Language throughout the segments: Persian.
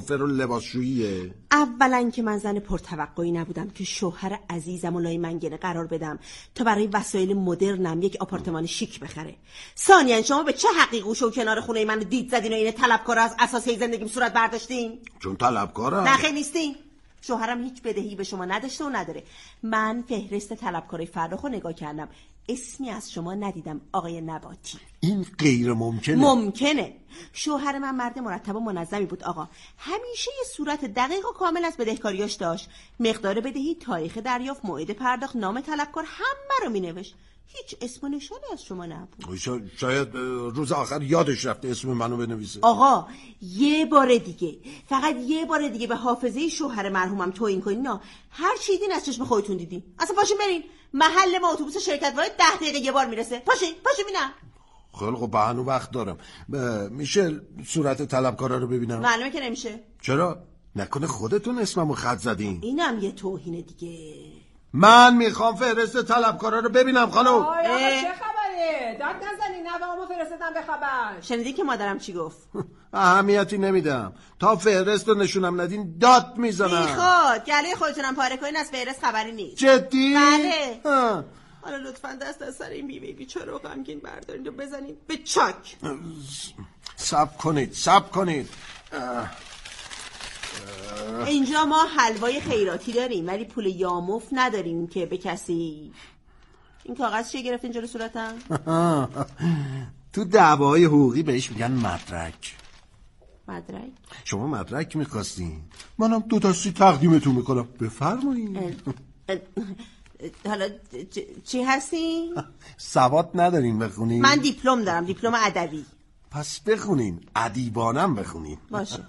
کوافر و لباسشوییه؟ اولا که من زن پرتوقعی نبودم که شوهر عزیزم و لای منگنه قرار بدم تا برای وسایل مدرنم یک آپارتمان شیک بخره. ثانیا شما به چه حقی گوشه و کنار خونه منو دید زدین و این طلبکارا از اساس زندگیم صورت برداشتین؟ چون طلبکارم؟ نه خیلی نیستین. شوهرم هیچ بدهی به شما نداشته و نداره. من فهرست طلبکارای فرخو نگاه کردم، اسمی از شما ندیدم آقای نباتی. این غیر ممکنه. ممکنه. شوهر من مرد مرتب و منظمی بود آقا، همیشه یه صورت دقیق و کامل از بدهکاریاش داشت، مقدار بدهی، تاریخ دریافت، موعد پرداخت، نام طلبکار، همه رو مینوشت. هیچ اسم و نشانی از شما نبود. شاید روز آخر یادش رفته اسم منو بنویسه. آقا یه بار دیگه، فقط یه بار دیگه به حافظه شوهر مرحومم توهین کنین. هر چی دیدین از چشم خودتون دیدین. اصلا پاشین برین، محل ما اتوبوس شرکت وارد 10 دقیقه یه بار میرسه. پاشین بینم. خیلی خب بهانه وقت دارم. میشه صورت طلبکارا رو ببینم؟ معلومه که نمیشه. چرا؟ نکنه خودتون اسممو خط زدین؟ اینم یه توهین دیگه. من میخوام فهرست طلبکارا رو ببینم خانم. آقا چه خبره؟ داد نزنین، نوامو فرستادم به خبر. شنیدی که مادرم چی گفت؟ اهمیتی نمیدم، تا فهرست رو نشونم ندین داد میزنم. بیخود گلوی خودتونم پاره کنین، از فهرست خبری نیست. جدی؟ بله. حالا لطفاً دست از سر این بیبی بیچاره و غمگین بردارید و بزنید به چاک. صبر کنید. اینجا ما حلوای خیراتی داریم ولی پول یاموف نداریم که به کسی. این کاغذ چیه گرفتین جلو صورتم؟ تو دعوای حقوقی بهش میگن مدرک. مدرک؟ شما مدرک میخواستین، منم 2 دستی تقدیمتون میکنم، بفرمایید. حالا چی هستی؟ سواد ندارین بخونین؟ من دیپلم دارم، دیپلم ادبی. پس بخونین، ادیبانم بخونین. باشه.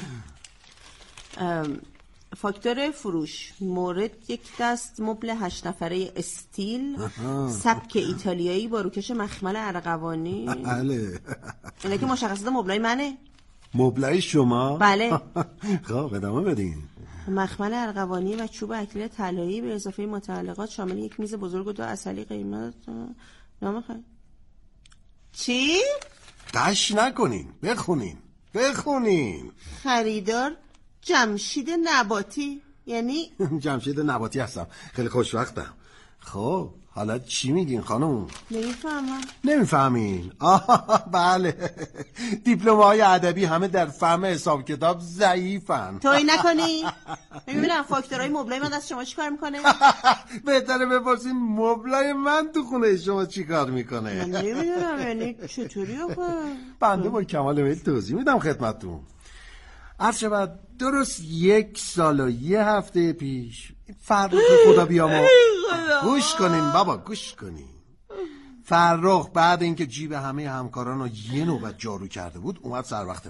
فاکتور فروش، مورد 1 دست مبل 8 نفره استیل، سبک ایتالیایی با روکش مخمل ارغوانی. بله. اینا که مشخصات مبلای منه. مبلای شما؟ بله. خب ادامه بدین. مخمل ارغوانی و چوب اکریل طلایی به اضافه متعلقات شامل 1 میز بزرگ و 2 عسلی. قیمت نام چی؟ قش نکنین، بخونین. خریدار جمشید نباتی. یعنی جمشید نباتی هستم، خیلی خوشوقتم. خب حالا چی میگین خانم؟ نمیفهمین؟ بله، دیپلم‌های ادبی همه در فهم حساب کتاب ضعیفن. تویی نکنی؟ ببینم فاکتورهای مبلای من از شما چی کار میکنه؟ بهتره بپرسین مبلای من تو خونه شما چی کار میکنه. من نمیدونم یعنی چطوری آخه؟ بنده با کمال میل توضیح میدم خدمتتون. عرض شود درست 1 سال و 1 هفته پیش فرخ خدا بیامرز. گوش کنین بابا، گوش کنین. فرخ بعد اینکه جیب همه همکاران رو یه نوبت جارو کرده بود اومد سر وقت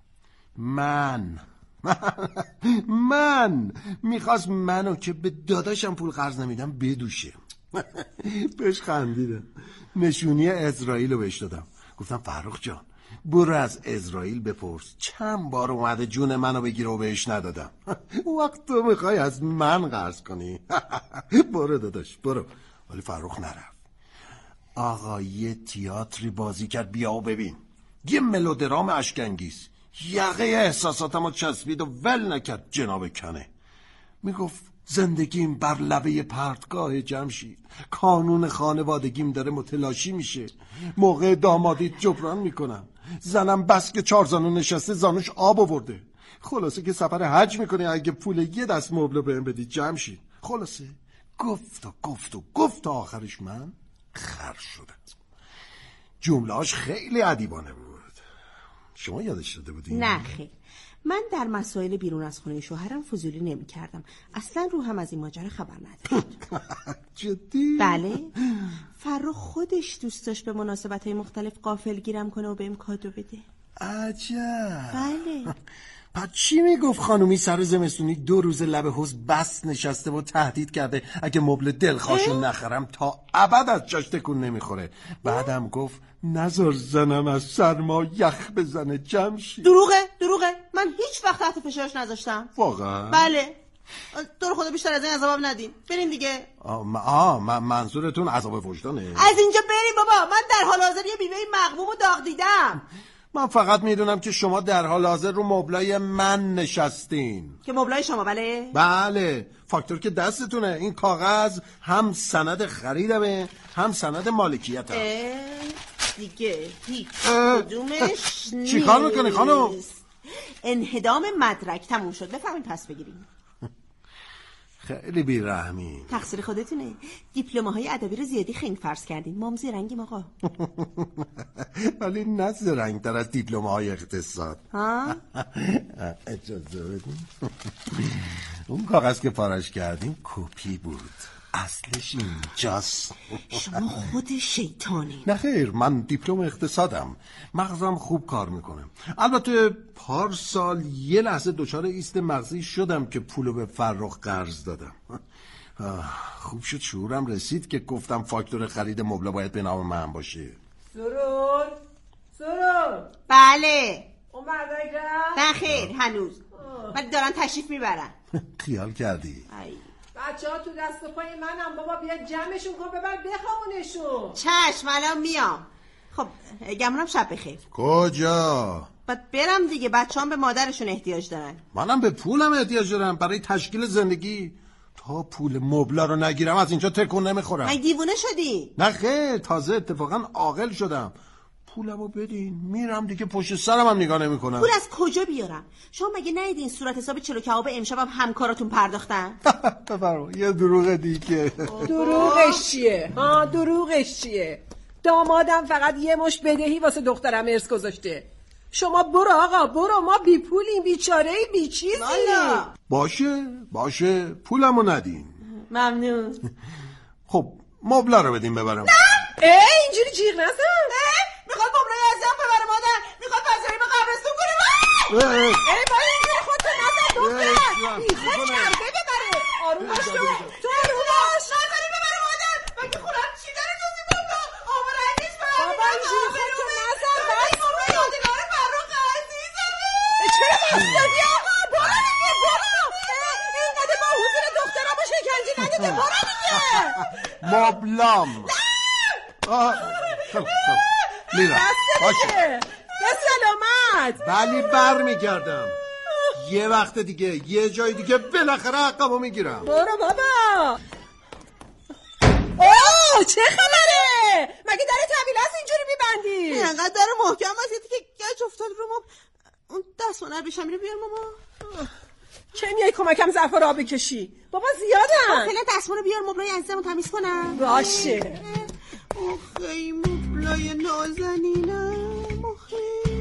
من میخواست منو که به داداشم پول قرض نمیدم بدوشه. بهش خندیدم، نشونی اسرائیل رو بهش دادم، گفتم فرخ جان برو از اسرائیل بپرس چند بار اومده جون منو بگیره و بهش ندادم. وقت تو میخوای از من قرض کنی؟ برو داداش برو. ولی فرخ نرفت. آقا یه تئاتری بازی کرد، بیا و ببین، یه ملودرام اشک‌انگیز، یقه احساساتمو چسبید و ول نکرد جناب کنه. میگفت زندگیم بر لبه پرتگاه جمشید، کانون خانوادگیم داره متلاشی میشه، موقع دامادیت جبران میکنم، زنم بس که 4 زانو نشسته زانوش آب آورده، خلاصه که سفر حج میکنه اگه پول 1 دست مبل بهم بدید جمشید. خلاصه گفت و آخرش من خر شدم. جمله‌اش خیلی ادیبانه بود. شما یادش داده بودین؟ نه خیر، من در مسائل بیرون از خونه شوهرم فضولی نمی کردم. اصلا روحم از این ماجرا خبر نداشت. جدی؟ بله، فرخ خودش دوست داشت به مناسبت‌های مختلف غافل گیرم کنه و بهم کادو بده. عجب. بله. پس چی میگفت خانومی سر زمستونی 2 روز لب حوض بس نشسته و تهدید کرده اگه مبل دلخواشو نخرم تا ابد از جاش تکون نمیخوره. بعدم گفت نذار زنم از سرما یخ بزنه جمشید. دروغه، من هیچ وقت تحت فشارش نذاشتم. واقعا؟ بله. تو رو خدا بیشتر از این عذابم ندین. بریم دیگه. منظورتون عذاب وجدانه؟ از اینجا بریم بابا، من در حال حاضر یه بیوه مغموم و داغ دیدم. من فقط میدونم که شما در حال حاضر رو مبلای من نشستین. که مبلای شما؟ بله، فاکتور که دستتونه. این کاغذ هم سند خریدمه هم سند مالکیتم. دیگه هیچ کدومش نیست. چی کار میکنی خانم؟ انهدام مدرک. تموم شد، بفهمین پس بگیریم. خیلی بیرحمی. تقصیر خودتونه. دیپلم‌های ادبی رو زیادی خنگ فرض کردین. ما هم زرنگیم آقا. ولی نه زرنگ‌تر از دیپلم‌های اقتصاد. ها؟ اجازه بدین. اون کاغذ که پارش کردیم کپی بود، اصلش اینجاست. شما خود شیطانی. نه خیر، من دیپلم اقتصادم، مغزم خوب کار میکنه. البته پارسال یه لحظه دچار ایست مغزی شدم که پولو به فرخ قرض دادم. خوب شد شعورم رسید که گفتم فاکتور خرید مبل باید به نام من باشه. سرور بله. اون مردایی رفت؟ نه خیر هنوز، ولی دارن تشریف میبرن. خیال کردی؟ بچه ها تو دست و پای منم بابا، بیا جمعشون کن ببر بخوابونشون. چشم الان میام. خب گمونم شب بخیر. کجا؟ باید برم دیگه، بچه هم به مادرشون احتیاج دارن. منم به پولم احتیاج دارم برای تشکیل زندگی. تا پول مبلا رو نگیرم از اینجا تکون نمیخورم. من دیوونه شدی؟ نه خیر، تازه اتفاقا عاقل شدم. پولمو بدین میرم دیگه، پشت سرم هم نگاه نمیکنم. پول از کجا بیارم؟ شما مگه ندیدین صورت حساب چلو کباب امشبم همکاراتون پرداختن؟ بفرما. یه دروغ دیگه. دروغش چیه؟ دروغش چیه؟ دامادم فقط یه مش بدهی واسه دخترم ارث گذاشته. شما برو آقا برو، ما بی پولیم، بیچاره بی چیزی. باشه پولمو ندین. ممنون. خب مبلا رو بدین ببرم. اینجوری جیغ نزن. میخواد مبلای ازم ببره مادر، میخواد بازاری به قبرستون کنه. باید اینجوری خودتو نزن دختر، میخواد کرده ببره. آروم باش تو آروم باش. بازاری ببره مادر، من که خونم چی داره توزی بابا آمرنگش برم. بابا اینجوری خودتو نزن. این مبلای یادگار فرخ عزیزمه. چرا بستدی آقا؟ برو دیگه برو. اینقدر با حضور دخترم با شکنجی ندیده. برو دیگه. مبلام. خب میرم. باشه به سلامت. ولی بر میگردم یه وقت دیگه یه جای دیگه بالاخره حقمو میگیرم. برو بابا. چه خبره؟ مگه در طویل هست اینجوری میبندی؟ انقدر داره محکم واسیدی که گچ افتاد رو ما. اون دستمانه بشم رو بیار ماما. چه میای کمکم ظرفا را بکشی؟ بابا زیادن. فعلا دستمانه بیار مبلای عزیزمو تمیز کنم. باشه. ای مبلای نازنینم آخه.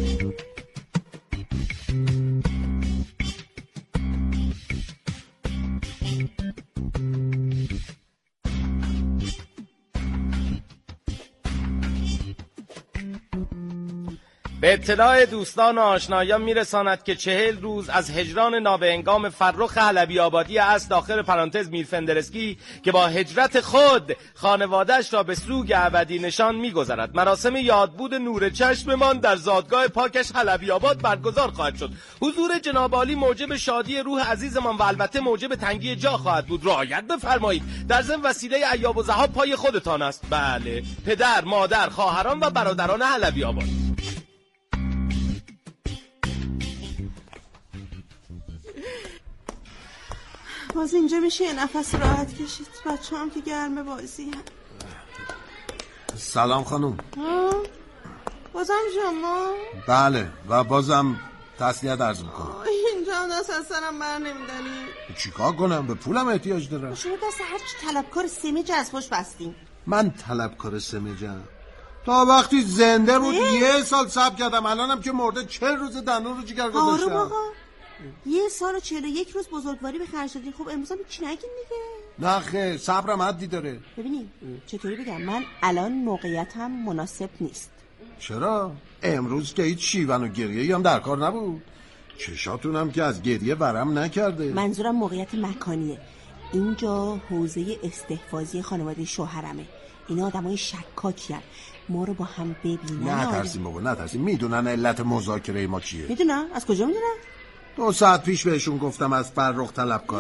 به اطلاع دوستان و آشنایان میرساند که 40 روز از هجران نابهنگام فرخ حلبی آبادی است داخل پرانتز میرفندرسکی که با هجرت خود خانواده‌اش را به سوگ ابدی نشان میگذرد. مراسم یادبود نور چشممان در زادگاه پاکش حلبی آباد برگزار خواهد شد. حضور جناب عالی موجب شادی روح عزیزمان و البته موجب تنگی جا خواهد بود. رعایت بفرمایید. در ضمن وسیله ایاب و ذهاب پای خودتان است. بله، پدر، مادر، خواهران و برادران حلبی آباد. باز اینجا میشه یه نفس راحت کشید. بچه هم که گرم بازی هم. سلام خانم. بازم شما؟ بله و بازم تسلیت عرض میکنم. اینجا هم دست از سرم بر نمیدنی. چیکار کنم؟ به پولم احتیاج دارم. شما دست هرچی طلبکار سمیج از پشت بستیم. من طلبکار سمیجم؟ تا وقتی زنده بود 1 سال صبر کردم، الانم که مرده 40 روز دندون رو جگر گذاشتم. آروم آقا، 1 سال و 41 روز بزرگواری به خرج دادین. خب امروز هم چی نگین دیگه؟ نه خیر، صبرم حدی داره. ببینید چطوری بگم، من الان موقعیتم مناسب نیست. چرا؟ امروز که هیچ شیون و گریه‌ای هم در کار نبود. چشاتونم که از گریه ورم نکرده. منظورم موقعیت مکانیه. اینجا حوزه استحفاظی خانواده شوهرمه. اینا آدمای شکاکی هستن. ما رو با هم ببینن. نه ترسیم بابا، نه ترسیم. میدونن علت مذاکره ما چیه. میدونن؟ از کجا میدونن؟ 2 ساعت پیش بهشون گفتم از فرخ طلبکارم.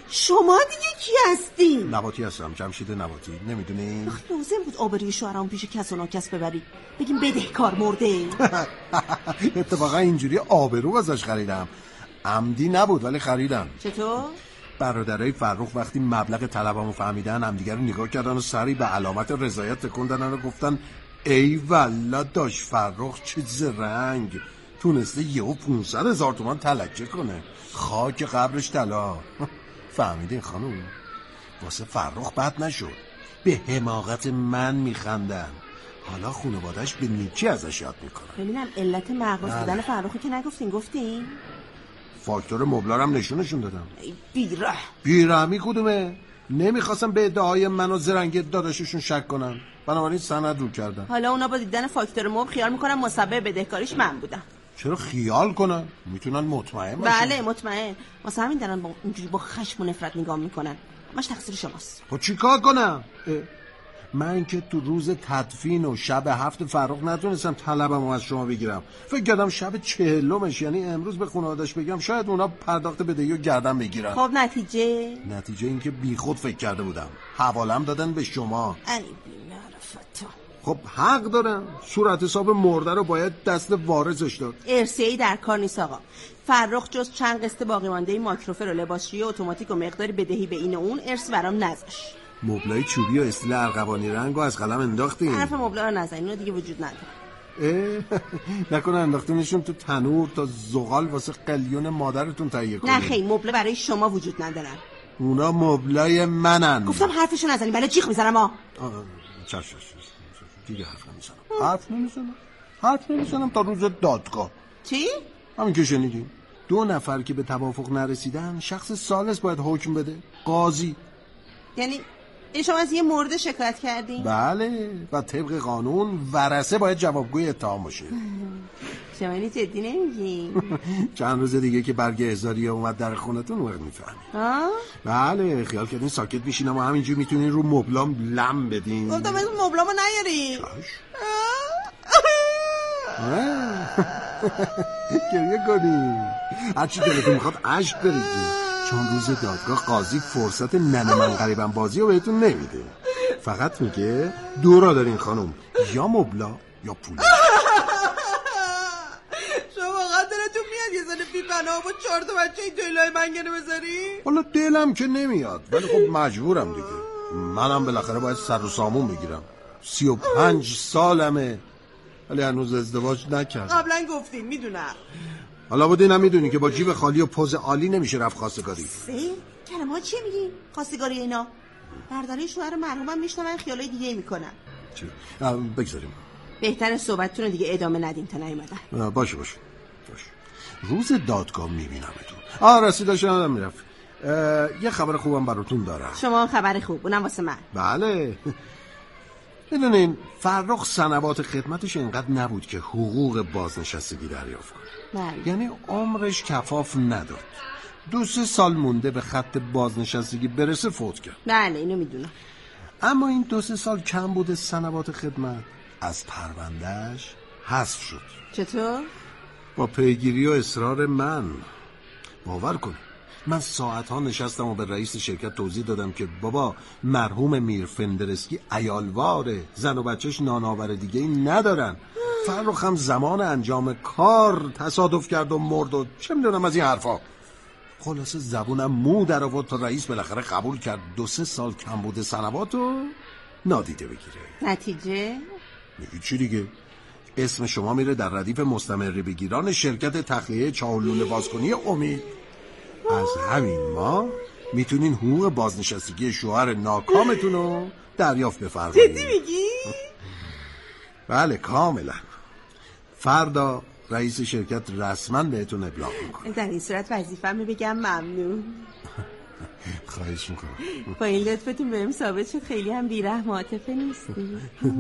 شما دیگه کی هستی؟ نباتی هستم، جمشید نباتی. نمیدونی؟ لازم بود آبروی شوهرام پیش کس و ناکس ببری، بگیم بدهکار مرده. اتفاقا اینجوری آبرو ازش خریدم، عمدی نبود ولی خریدم. چطور؟ برادرای فرخ وقتی مبلغ طلبمو فهمیدن همدیگه رو نگاه کردن و سری به علامت رضایت تکون دادن و گفتن ای والله داش فرخ چه زرنگ، تونسته یهو 500,000 تومان تلکه کنه، خاک قبرش طلا. فهمیدین خانوم؟ واسه فرخ بد نشد، به حماقت من میخندن، حالا خانواده‌اش به نیکی ازش یاد میکنن. ببینم علت معقوس بودن فرخو که نگفتین، گفتین؟ فاکتور مبلارم نشونشون دادم. بیرحمی کدومه؟ نمیخواستم به ادعای من و زرنگی داداششون شک کنن، بنابراین سند رو کردن. حالا اونا با دیدن فاکتور مبل خیال میکنن مسبب بدهکاریش من بودم. چرا خیال کنن؟ میتونن مطمئن باشن. بله مطمئن، واسه همین دارن با اینجوری با خشم و نفرت نگاه میکنن. همش تقصیر شماست. خب چی کار کنم؟ من که تو روز تدفین و شب 7 فرخ نتونستم طلبمو از شما بگیرم. فکر کردم شب 40مش، یعنی امروز به خانواده‌اش بگم شاید اونا پرداخت بدهی رو گردن بگیرن. خب نتیجه این که بیخود فکر کرده بودم، حوالم دادن به شما. ای بی‌معرفتا. خب حق دارم، صورت حساب مرده رو باید دست وارثش داد. ارثیه‌ای در کار نیست آقا. فرخ جز چند قسط باقی مانده مایکروفر و لباسشویی اتوماتیک و مقداری بدهی به این و اون ارث برام نذاشت. مبلای چوبی و استیل ارغوانی رنگو از قلم انداختین. حرف مبلا رو نزنین، اونا دیگه وجود نداره. نکنه انداختینشون تو تنور تا زغال واسه قلیون مادرتون تهیه کنید. نه خیلی، مبله برای شما وجود ندارن. اونا مبلای منن. گفتم حرفشو نزنین، بله جیغ میزنم ها. چش دیگه حرف نمیزنم تا روز دادگاه. چی؟ همین که شنیدیم 2 نفر که به توافق نرسیدن، شخص ثالث باید حکم بده، قاضی. یعنی شما از یه مورد شکایت کردین؟ بله، و طبق قانون ورثه باید جوابگوی اتهام باشه. شما اینو جدی نمیگین؟ چند روز دیگه که برگ احضاریه اومد در خونتون وقت میفهمید. بله، خیال کردین ساکت میشینم و همینجوری میتونین رو مبلام لم بدین. گفتم از مبلامو نیارین. گریه کنین، هرچی دلتون میخواد عشق بریزین، چون روز دادگاه قاضی فرصت ننه من غریبم بازی رو بهتون نمیده. فقط میگه 2 را دارین خانم، یا مبلا یا پول. شما واقعا دلتون میاد یه زن بی‌بنا با 4 تا بچه این دویلای منگنه بذاری؟ حالا دلم که نمیاد، ولی خب مجبورم دیگه، منم بالاخره باید سر و سامون بگیرم. 35 سالمه ولی هنوز ازدواج نکردم. قبلا گفتین میدونم. حالا بود اینم میدونی که با جیب خالی و پوز عالی نمیشه رفت خواستگاری. کلمه ها چیه میگی؟ خواستگاری اینا برداری شوهر مرحومم میشنون، خیالای دیگه میکنن. چه؟ بگذاریم، بهتره صحبتتون دیگه ادامه ندین تا نیومدن. باشه روز دادگاه میبینمتون. رسیداش ندارم میرفت. یه خبر خوبم براتون دارم. شما خبر خوب؟ اونم واسه من؟ بله. میدونین فرخ سنوات خدمتش اینقدر نبود که حقوق بازنشستگی دریافت کنه. یعنی عمرش کفاف نداد. 2-3 سال مونده به خط بازنشستگی برسه فوت کرد. بله اینو میدونم. اما این 2-3 سال کم بوده سنوات خدمت از پروندهش حذف شد. چطور؟ با پیگیری و اصرار من. باور کن من ساعتها نشستم و به رئیس شرکت توضیح دادم که بابا مرحوم میر فندرسکی عیالواره، زن و بچهش نانآور دیگه ای ندارن. فرخ هم زمان انجام کار تصادف کرد و مرد و چه میدونم از این حرفا. خلاصه زبونم مو در آورد تا رئیس بالاخره قبول کرد 2-3 سال کم بوده سنواتو نادیده بگیره. نتیجه؟ میگی چی دیگه؟ اسم شما میره در ردیف مستمری بگیران شرکت تخلیه چاولول بازکنی امید. از همین ما میتونین حقوق بازنشستگی شوهر ناکامتون رو دریافت بفرمایید. جدی میگی؟ بله کاملا. فردا رئیس شرکت رسما بهتون ابلاغ میکنه. در این صورت وظیفه‌مو بگم ممنون. خواهش میکنم. با این لطفتون بهم ثابت شد خیلی هم بی‌رحم و عاطفه نیستی.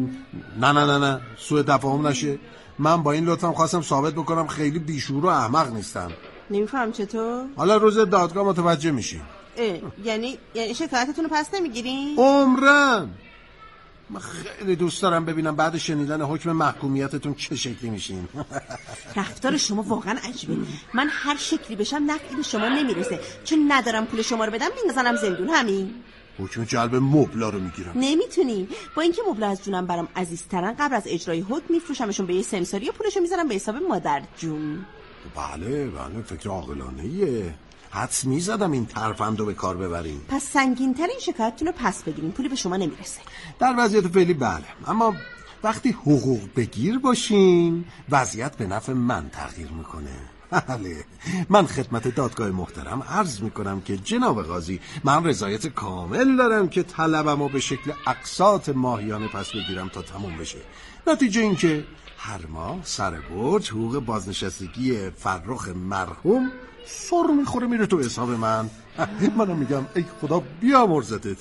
نه سوء تفاهم نشه. من با این لطفم خواستم ثابت بکنم خیلی بیشعور و احمق نیستم. نمیفهم چطور؟ حالا روز دادگاه متوجه میشین. یعنی شکایتتون رو پس نمیگیرین؟ عمرن من خیلی دوست دارم ببینم بعد شنیدن حکم محکومیتتون چه شکلی میشین. رفتار شما واقعا عجیبه. من هر شکلی بشم نفعی به شما نمیرسه، چون ندارم پول شما رو بدم میندازنم زندون. همین. حکم جلب مبلا رو میگیرم. نمیتونی. با اینکه مبلا از جونم برام عزیزترن، قبل از اجرای حکم میفروشمشون به یه سمساری و پولشو میذارم به حساب مادر جون. بله فکر عاقلانه‌ایه. حدس میزدم این ترفندو به کار ببریم. پس سنگین‌تر این شکایتتون رو پس بگیریم، پولی به شما نمیرسه. در وضعیت فعلی بله، اما وقتی حقوق بگیر باشین وضعیت به نفع من تغییر میکنه. بله، من خدمت دادگاه محترم عرض میکنم که جناب قاضی، من رضایت کامل دارم که طلبمو به شکل اقساط ماهیانه پس بگیرم تا تموم بشه. نتیجه این که هر ماه سر برج حقوق بازنشستگی فرخ مرحوم سر میخوره میره تو حساب من. منم میگم ای خدا بیامرزتت.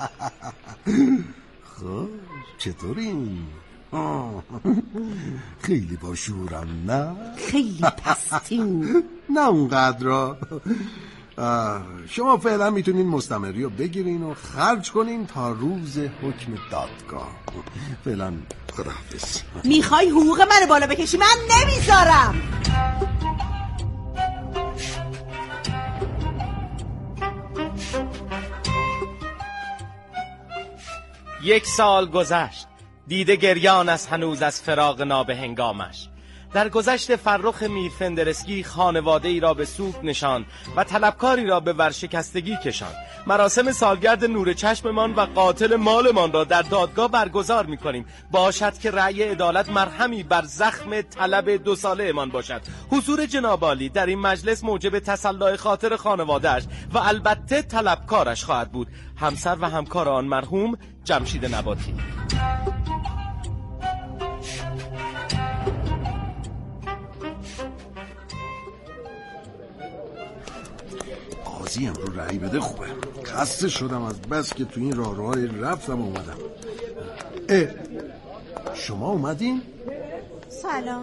خب چطورین؟ خیلی با شورم نه؟ خیلی پستین. نه اونقدر را. شما فعلا میتونین مستمری رو بگیرین و خرج کنین تا روز حکم دادگاه. فعلا خداحافظ. میخوای حقوق منو بالا بکشی؟ من نمیذارم. 1 سال گذشت، دیده گریان است هنوز از فراق نابهنگامش. در گذشت فرخ میرفندرسکی خانواده ای را به سوگ نشاند و طلبکاری را به ورشکستگی کشاند. مراسم سالگرد نور چشممان و قاتل مالمان را در دادگاه برگزار می‌کنیم. باشد که رأی عدالت مرهمی بر زخم طلب 2 ساله امان باشد. حضور جناب عالی در این مجلس موجب تسلای خاطر خانواده‌اش و البته طلبکارش خواهد بود، همسر و همکار آن مرحوم جمشید نباتی. قاضی امرو رأی بده خوبه. خسته شدم از بس که تو این راهروهای رفتم اومدم. شما اومدین؟ سلام.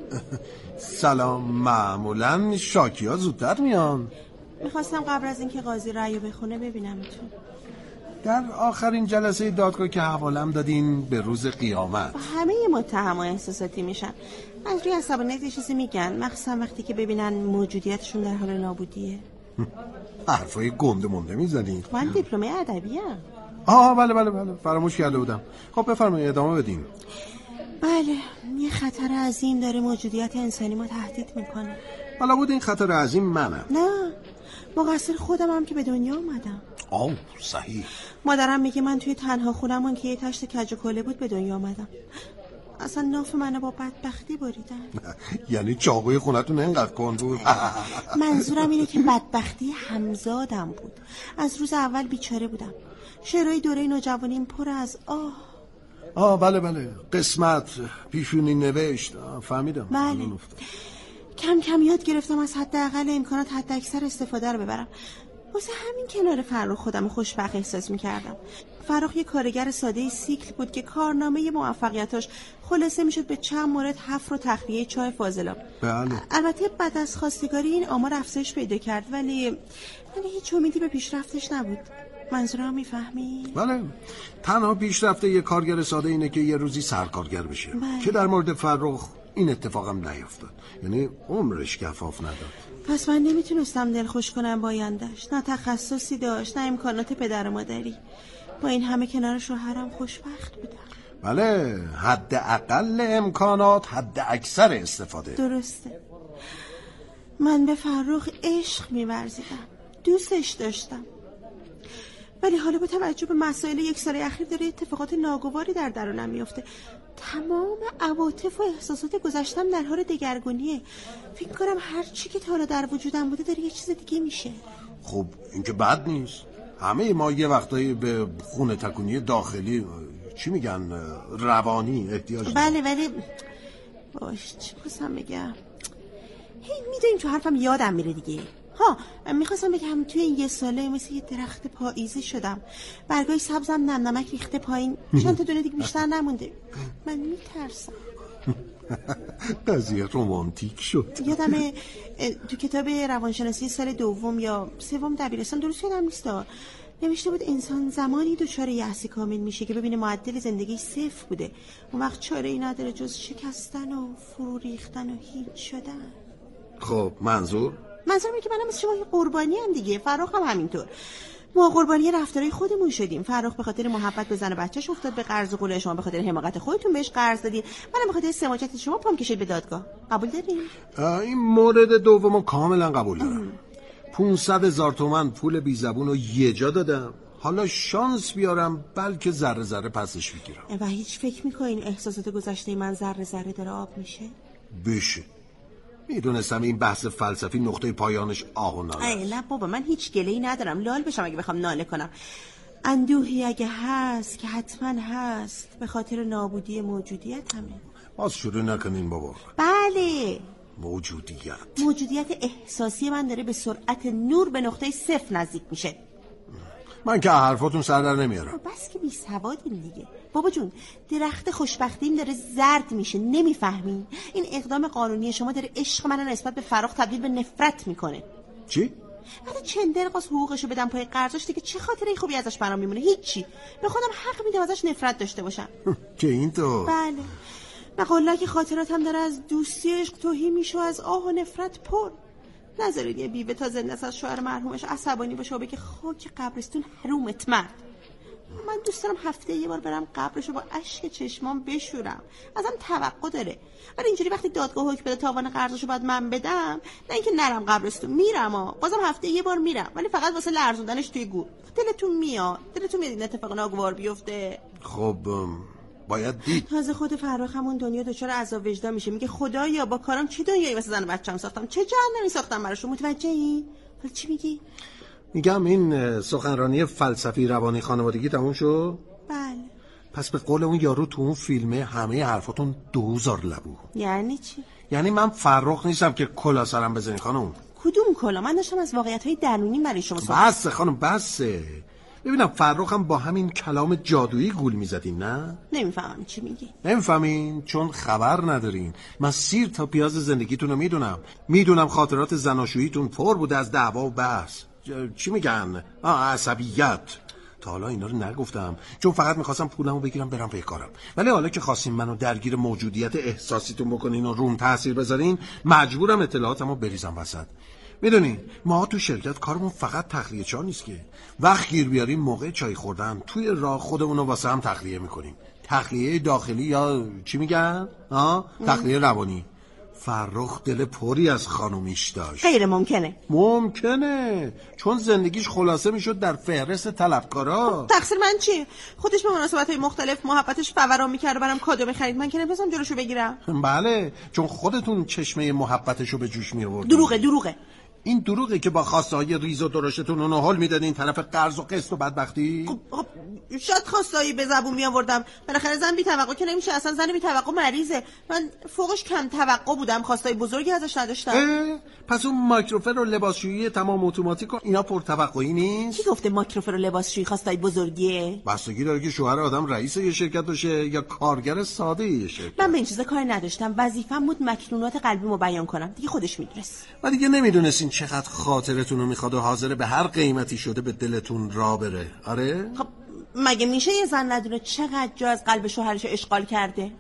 سلام. معمولا شاکی ها زودتر میان. میخواستم قبل از اینکه قاضی رأیو بخونه ببینمتون. در آخرین جلسه دادگاه که حوالم دادین به روز قیامت. همه متهم‌ها احساساتی میشن، از روی عصبانیت یه چیزی میگن، مخصوصا وقتی که ببینن موجودیتشون در حال نابودیه. حرفای گنده مونده میزنین. من دیپلم ادبیه. بله فراموش کرده بودم. خب بفرمایید ادامه بدین. بله، یه خطر عظیم داره موجودیت انسانی ما تهدید میکنه. حالا بود این خطر عظیم منم. نه، مقصر خودم هم که به دنیا اومدم. صحیح. مادرم میگه من توی تنها خونمون که یه تشت کج و کوله بود به دنیا اومدم. اصلا ناف منو با بدبختی بریدن. یعنی چاقوی خونتون اینقدر کند بود؟ منظورم اینه که بدبختی همزادم بود. از روز اول بیچاره بودم. شعرهای دوره نوجوانیم پر از بله قسمت پیشونی نوشت. فهمیدم. بله. کم کم یاد گرفتم از حداقل امکانات حد اکثر استفاده رو ببرم. واسه همین کنار فرخ خودم خوشبخت احساس میکردم. فرخ یه کارگر ساده سیکل بود که کارنامه موفقیتاش خلاصه میشد به چند مورد حفر و تخلیه چای فاضلاب. بله. البته بعد از خواستگاری این آمار افزایش پیدا کرد، ولی هیچ امیدی به پیشرفتش نبود. منظورم میفهمی؟ بله. تنها پیشرفته یه کارگر ساده اینه که یه روزی سرکارگر بشه. بله. که در مورد فرخ این اتفاقم نیفتاد. یعنی عمرش کفاف نداد. پس من نمیتونستم دلخوش کنم با آینده‌اش. نه تخصصی داشت، نه امکانات پدر و مادری. با این همه کنار شوهرم خوشبخت بودم. بله، حداقل امکانات، حد اکثر استفاده. درسته. من به فرخ عشق می‌ورزیدم، دوستش داشتم، ولی حالا با توجه به مسائل 1 سال اخیر داره اتفاقات ناگواری در درونم میفته. تمام عواطف و احساسات گذشتم در حال دگرگونیه. فکر کنم هر چی که تا حالا در وجودم بوده داره یه چیز دیگه میشه. خب این که بد نیست. همه ما یه وقتایی به خونه تکونی داخلی، چی میگن، روانی احتیاج داریم. بله ولی باش چی بخواستم بگم، میدونیم تو حرفم یادم میره دیگه. میخواستم بگم توی این 1 ساله مثل یه درخت پاییزی شدم. برگای سبزم نمنمک ریخته پایین، چند تا دونه دیگه بیشتر نمونده. من میترسم. قضیه رومانتیک شد. یادمه تو کتاب روانشناسی سال 2 یا 3 دبیرستان، درست یادم نیست، نوشته بود انسان زمانی دچار یأس کامل میشه که ببینه معدل زندگی صفر بوده، اون وقت چاره‌ای نداره جز شکستن و فرو ریختن و هیچ شدن. خب منظورم اینه که منم مثل شما قربانی هم دیگه، فرخ هم همینطور. ما قربانی رفتارهای خودمون شدیم. فرخ به خاطر محبت به زن و بچه‌ش افتاد به قرض و قله، شما به خاطر حماقت خودتون بهش قرض دادین، منم به خاطر سماجت شما پام کشید به دادگاه. قبول دارین؟ این مورد دومو کاملا قبول دارم. 500,000 تومان پول بی زبون رو یه جا دادم، حالا شانس بیارم بلکه ذره ذره پسش بگیرم. و هیچ فکر میکنین احساسات گذشته من ذره ذره داره آب میشه؟ بشه. میدونستم این بحث فلسفی نقطه پایانش آه و ناله است. نه بابا، من هیچ گله‌ای ندارم لال بشم اگه بخوام ناله کنم. اندوهی اگه هست که حتما هست، به خاطر نابودی موجودیت همه. باز شروع نکنین بابا. بله، موجودیت احساسی من داره به سرعت نور به نقطه صفر نزدیک میشه. من که حرفاتون سر در نمیارم. بس که بی سوادین دیگه. بابا جون، درخت خوشبختیم داره زرد میشه، نمیفهمین؟ این اقدام قانونی شما داره عشق منو نسبت به فرخ تبدیل به نفرت میکنه. چی؟ بعد چند درقاس حقوقشو بدم پای قرضش دیگه چه خاطره خوبی ازش برام میمونه؟ هیچی. به خودم حق میدم ازش نفرت داشته باشم. که اینطور؟ بله. مقاله که خاطراتم داره از دوستی عشق توهی میشه و از آه و نفرت پر. نذارید یه بیوه تا زنده است از شوهر مرحومش عصبانی باشه و بگه خاک قبرستون حرومت مرد. من دوست دارم هفته یه بار برم قبرشو با اشک چشمام بشورم. ازم توقع داره. ولی اینجوری وقتی دادگاه حکم بده تاوان قرضشو باید من بدم، نه اینکه نرم قبرستون، میرم بازم هفته یه بار میرم، ولی فقط واسه لرزوندنش توی گور. دلتون میاد این اتفاق ناگوار بیفته؟ خب باید دید. تازه خود فرخ همون دنیا دچار عذاب وجدان میشه، میگه خدایا با کارم چه دنیایی واسه زن و بچه‌ام ساختم، چه جهنمی ساختم براشون. متوجهی؟ حالا چی میگی؟ میگم این سخنرانی فلسفی روانی خانوادگی تموم شد؟ بله. پس به قول اون یارو تو اون فیلمه همه حرفاتون 2000 لبو. یعنی چی؟ یعنی من فرخ نیستم که کلا سرم بزنی خانم. کدوم کلا؟ من داشتم از واقعیت‌های درونی برای شما بس خانم بسه. ببینم فرخ هم با همین کلام جادویی گول میزدین نه؟ نمیفهمم چی میگی. نمیفهمین؟ چون خبر ندارین. من سیر تا پیاز زندگیتون رو میدونم خاطرات زناشوییتون پر بوده از دعوا و بحث. چی میگن؟ عصبیت. تا حالا اینا رو نگفتم چون فقط میخواستم پولمو بگیرم برم پی کارم، ولی حالا که خواستین منو درگیر موجودیت احساسیتون بکنین و روم تاثیر بذارین، مجبورم اطلاعاتمو بریزم وسط. میدونین ما تو شرکت کارمون فقط تخلیه چا نیست که. وقت گیر بیاریم موقع چای خوردن توی راه خودمونو واسه هم تخلیه میکنیم. تخلیه داخلی یا چی میگن؟ تخلیه روانی. فرخ دل پری از خانومیش داشت. غیر ممکنه چون زندگیش خلاصه میشد در فهرست طلبکارا. تقصیر من چیه؟ خودش به مناسبت‌های مختلف محبتش فوران میکرد و برام کادو میخرید، من که نمی‌تونستم جلوشو بگیرم. بله، چون خودتون چشمه محبتشو به جوش می‌آوردین. دروغه. این دروغه که با خواسته‌های ریز و درشتون رو نهال میدادین طرف قرض و قسط و بدبختی. خب شاید خواسته‌ای به زبون میآوردم، بالاخره زن بی توقع که نمیشه، اصلا زن بی توقع مریضه. من فوقش کم توقع بودم، خواسته‌ای بزرگی ازش نداشتم. پس اون مایکروفر و لباسشویی تمام اتوماتیک اینا پرتوقعی نیست؟ کی گفته مایکروفر و لباسشویی خواسته‌ای بزرگیه؟ بستگی داره که شوهر آدم رئیس یه شرکت باشه یا کارگر ساده یه شرکت. من به این چیزا کاری نداشتم، وظیفه‌م بود مکنونات قلبیمو بیان کنم، دیگه خودش میدرس. و دیگه نمیدونستین چقدر خاطرتون رو میخواد و حاضر به هر قیمتی شده به دلتون را بره. آره؟ خب مگه میشه یه زن ندونه چقدر جا از قلب شوهرش اشغال کرده؟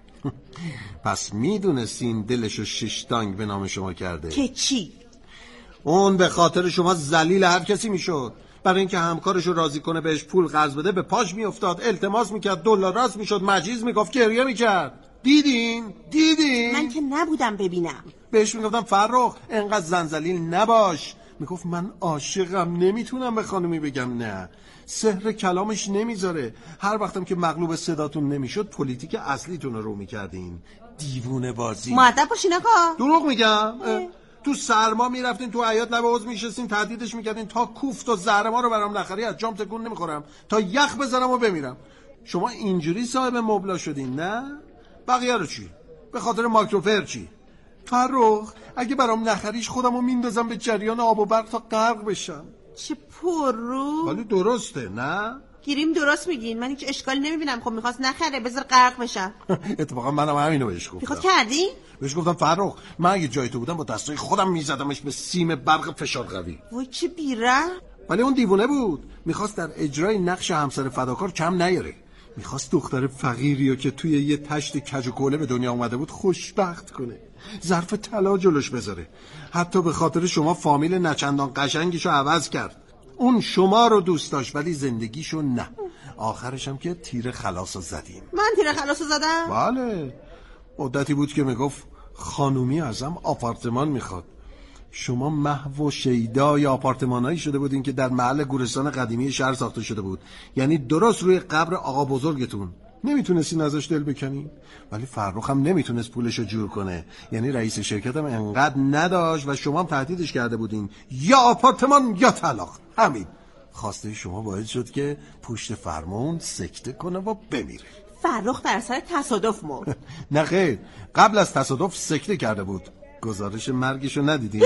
پس میدونستین دلشو ششتانگ به نام شما کرده؟ که چی؟ اون به خاطر شما ذلیل هر کسی میشد. برای اینکه همکارشو راضی کنه بهش پول قرض بده به پاش میافتاد، التماس میکرد، دلار راست میشد، مجیز میگفت، گریه میکرد. دیدین؟ من که نبودم ببینم. بهش میگفتم فرخ انقدر زنذلیل نباش. میگفت من عاشقم، نمیتونم به خانومی بگم نه. سحر کلامش نمیذاره. هر وقتم که مغلوب صداتون نمیشد پلیتیک اصلیتون رو میکردین. دیوونه بازی. مؤدب باشین آقا. دروغ میگم؟ تو سرما میرفتین تو حیاط لب حوض میشستین تهدیدش میکردین تا کوفت و زهرما رو برام نخری از جام تکون نمیخورم، تا یخ بزنم و بمیرم. شما اینجوری صاحب مبلا شدین نه؟ بقیه رو چی؟ به خاطر مایکروفر چی؟ فرخ اگه برام نخریش خودمو میندازم به جریان آب و برق تا غرق بشم. چه پر رو؟ ولی درسته نه؟ گیریم درست میگین، من هیچ اشکالی نمیبینم. خب میخواست نخره بذار غرق بشم. اتفاقا منم همینو بهش گفتم. میخواد کردی؟ بهش گفتم فرخ من اگه جای تو بودم با دستای خودم میزدمش به سیم برق فشار قوی. وای چه بیره. ولی اون دیوونه بود، میخواست در اجرای نقش همسر فداکار کم نیاره. میخواست دختر فقیریو که توی یه تشت کج و کوله به دنیا اومده بود خوشبخت کنه، ظرف طلا جلوش بذاره. حتی به خاطر شما فامیل نچندان قشنگیشو عوض کرد. اون شما رو دوست داشت ولی زندگیشو نه. آخرش هم که تیر خلاصو زدیم. من تیر خلاصو زدم؟ بله، مدتی بود که میگفت خانومی ازم آپارتمان میخواد. شما محو و شیدای آپارتمانایی شده بودین که در محل گورستان قدیمی شهر ساخته شده بود، یعنی درست روی قبر آقا بزرگتون. نمیتونستین ازش دل بکنین، ولی فرخ هم نمیتونست پولشو جور کنه، یعنی رئیس شرکت هم انقدر نداشت و شما هم تهدیدش کرده بودین یا آپارتمان یا طلاق. همین خواسته شما باعث شد که پشت فرمون سکته کنه و بمیره. فرخ در اثر تصادف مرد. نه خیر، قبل از تصادف سکته کرده بود. گزارش مرگشو ندیدین؟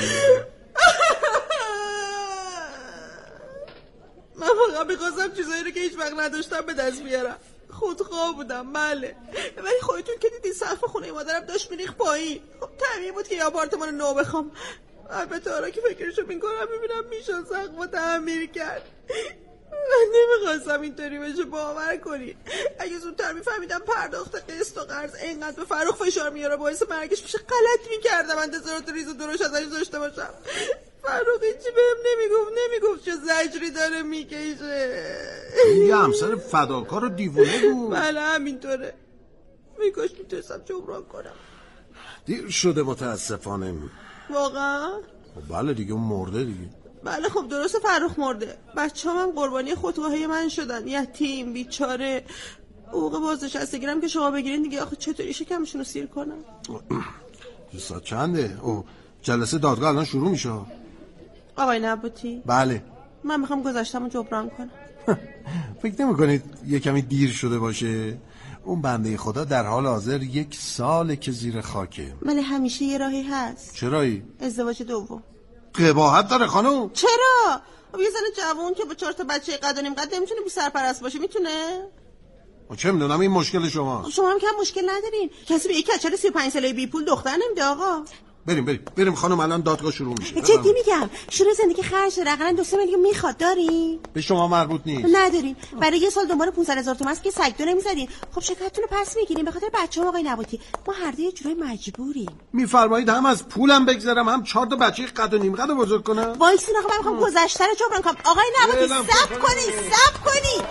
من واقعا میخواستم چیزایی رو که هیچ وقت نداشتم به دست بیارم. خودخواه بودم بله، ولی خودتون که دیدین سقف خونه مادرم داشت میریخت پایین. خب طبیعی بود که یه آپارتمان نو بخوام. البته حالا که فکرشو میکنم میبینم میشه سقف تعمیر کرد. من نمیخواستم اینطوری بشه، باور کنی. اگه زودتر میفهمیدم پرداخت قسط و قرض اینقدر به فرخ فشار میاره باعث مرگش میشه، غلط میکردم انتظارات ریز و درشت ازش داشته باشم. فرخ هیچی بهم نمیگفت چه زجری داره میکشه. یه همسر فداکار و دیوونه بود. بله همینطوره. میکاش میتونستم جبران کنم. دیر شده متاسفانه. واقعا؟ بله دیگه، اون مرده دیگه. بله خب درسته فرخ مرده. بچه‌ام هم قربانی خودخواهی من شدن، یتیم بیچاره. حقوق بازنشستگیرم که شما بگیرین دیگه، آخه چطوری شکمشون رو سیر کنم؟ ساعت چنده؟ جلسه دادگاه الان شروع میشه. آقای نباتی؟ بله. من میخوام گذشتمو جبران کنم. فکر نمی‌کنید یه کمی دیر شده باشه؟ اون بنده خدا در حال حاضر 1 ساله که زیر خاکه. ولی همیشه یه راهی هست. چه راهی؟ ازدواج دوم. قباحت داره خانم. چرا؟ یه زن جوان که با 4 تا بچه قد و نیم قد نمیتونه بی سرپرست باشه، میتونه؟ چه میدونم، این مشکل شما. شما هم که مشکل ندارین. کسی به یک کچل 35 ساله بی پول دختر نمیده آقا. بریم خانم، الان دادگاه شروع میشه. جدی میگم، شروع زندگی خرج داره، حداقل 2-3 میلیون میخواد. داری؟ به شما مربوط نیست. ندارین. برای 1 سال دنبال 500,000 تومان است که سگدو نمیزدین. خب شکایتتون رو پس میگیریم به خاطر بچه‌ها. آقای نباتی، ما هر دو یه جورای مجبوریم. میفرمایید هم از پولم بگذرم، هم 4 تا بچه قد و نیم قد بزرگ کنم؟ وایسین آقا، من میخوام گذشته رو جبران کنم. آقای نباتی صبر کنی.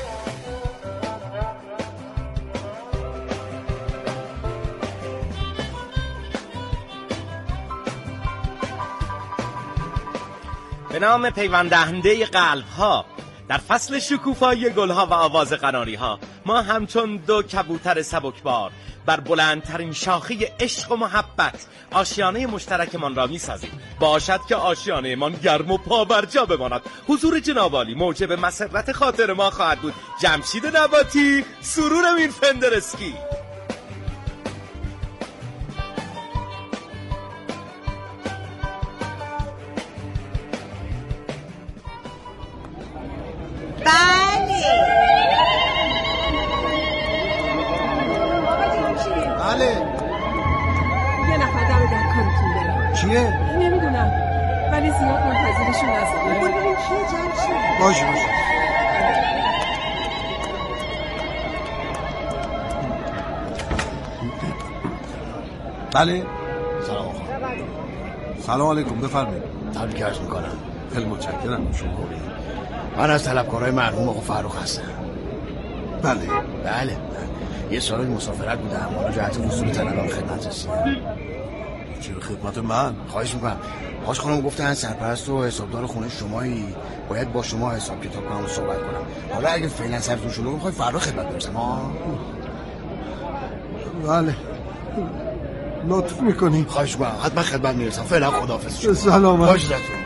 به نام پیوند دهنده قلب ها، در فصل شکوفایی گلها و آواز قناری ها، ما همچون 2 کبوتر سبکبار بر بلندترین شاخه عشق و محبت آشیانه مشترکمان را می سازیم. باشد که آشیانه من گرم و پابرجا بماند. حضور جناب عالی موجب مسرت خاطر ما خواهد بود. جمشید نباتی، سرور میرفندرسکی. بله. یه نفر دم در کارتون داره. چیه؟ نمیدونم، ولی زیاد منتظرشون نزدیم. ببینیم کیه جمشید. باشه. بله. سلام علیکم، بفرمایید. تبریک عرض میکنم. خیلی متشکرم. شما من از طلبکارهای مرحوم آقا فرخ هستم. بله. یه سال مسافرت بودم، حالا جهت وصول طلبان خدمت رسیدم. چرا خدمت من؟ خواهش میکنم. حاج خانم گفتن سرپرست و حسابدار خونه شمایی، باید با شما حساب کتاب کنم و صحبت کنم. حالا اگه فعلا سرتون شلوغه میخوای فردا خدمت برسم ها؟ بله. لطف میکنی. خواهش میکنم، حتما خدمت میرسم. فعلا خداحافظ. سلامت. باشه.